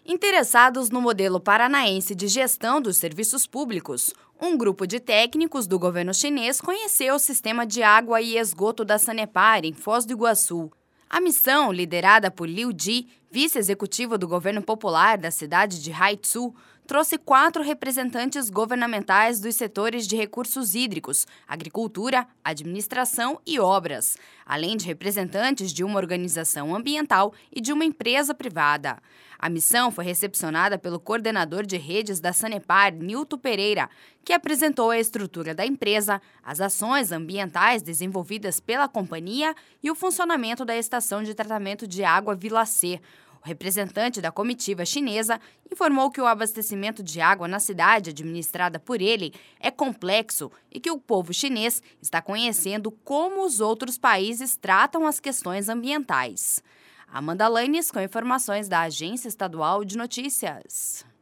Interessados no modelo paranaense de gestão dos serviços públicos, um grupo de técnicos do governo chinês conheceu o sistema de água e esgoto da Sanepar, em Foz do Iguaçu. A missão, liderada por Liu Ji, vice-executivo do governo popular da cidade de Haitsu, trouxe 4 representantes governamentais dos setores de recursos hídricos, agricultura, administração e obras, além de representantes de uma organização ambiental e de uma empresa privada. A missão foi recepcionada pelo coordenador de redes da Sanepar, Nilton Pereira, que apresentou a estrutura da empresa, as ações ambientais desenvolvidas pela companhia e o funcionamento da estação de tratamento de água Vila C. O representante da comitiva chinesa informou que o abastecimento de água na cidade administrada por ele é complexo e que o povo chinês está conhecendo como os outros países tratam as questões ambientais. Amanda Lanes com informações da Agência Estadual de Notícias.